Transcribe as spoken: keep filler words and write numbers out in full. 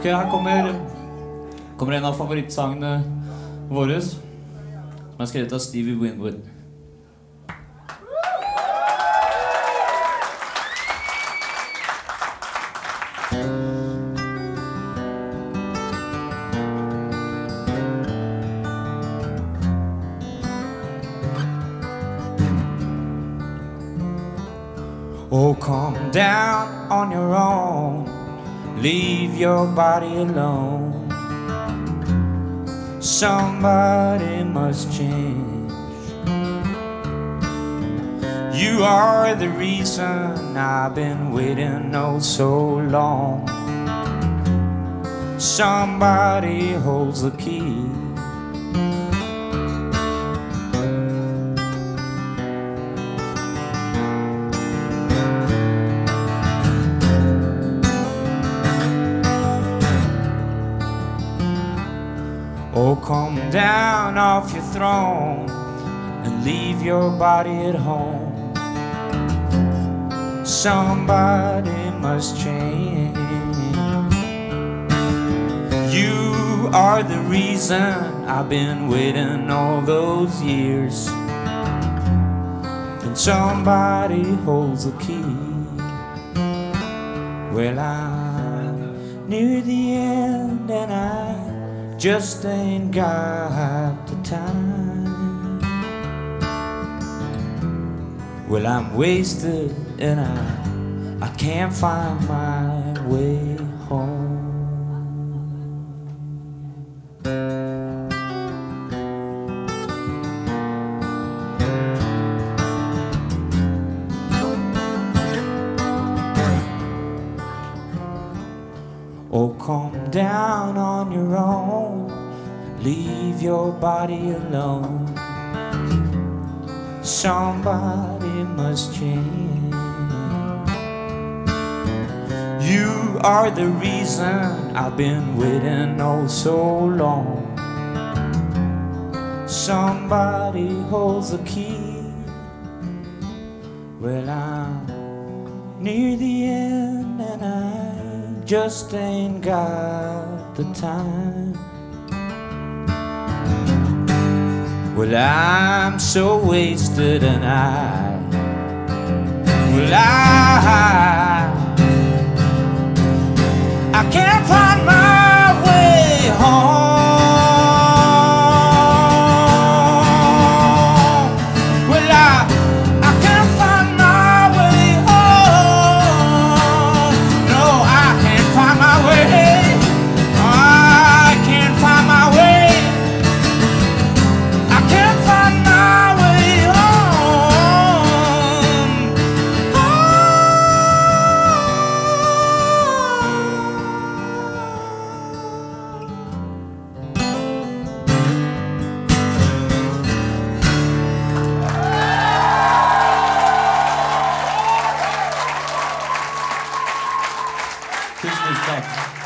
Ok, her kommer, kommer en av favorittsangene våre, som er skrevet av Stevie Winwood. Oh, come down on your own, leave your body alone. Somebody must change. You are the reason I've been waiting oh so long. Somebody holds the key. Oh, come down off your throne and leave your body at home. Somebody must change. You are the reason I've been waiting all those years. And somebody holds the key. Well, I'm near the end and I just ain't got the time. Well, I'm wasted and I, I can't find my way home. Oh, come down on your own, leave your body alone. Somebody must change. You are the reason I've been waiting oh so long. Somebody holds the key. Well, I'm near the end and I just ain't got the time. Well, I'm so wasted and I, well, I, I can't find my way home. Well, I, I can't find my way home. No, I can't find my way. I can't find my way. I can't find my way home. Tusen takk.